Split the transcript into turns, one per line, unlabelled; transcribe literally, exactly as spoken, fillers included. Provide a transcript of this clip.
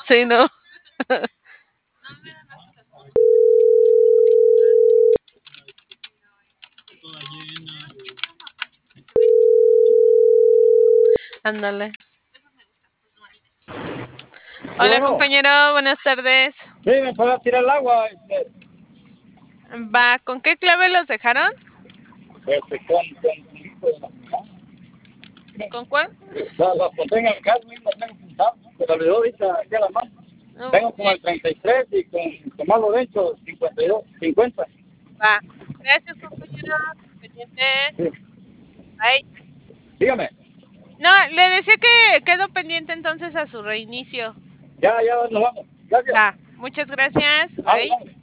Sí, no. Ándale.
Sí,
Hola,
bueno,
compañero, buenas tardes.
sí, me puede tirar el agua, este,
Va, ¿con qué clave los dejaron?
este, con, con,
¿Con cuál?
las, las conté en el carro mismo, tengo pintado, se me olvidó ahorita aquí a la mano.
Ok,
Vengo con el treinta y tres y con Tomás Lorenzo, cincuenta y dos, cincuenta.
va. Gracias, compañero. Pendiente.
Sí.
Bye.
Dígame,
No, le decía que quedó pendiente entonces a su reinicio.
ya, ya nos vamos. Gracias.
Va, muchas gracias.
Vale,
Bye.
vale.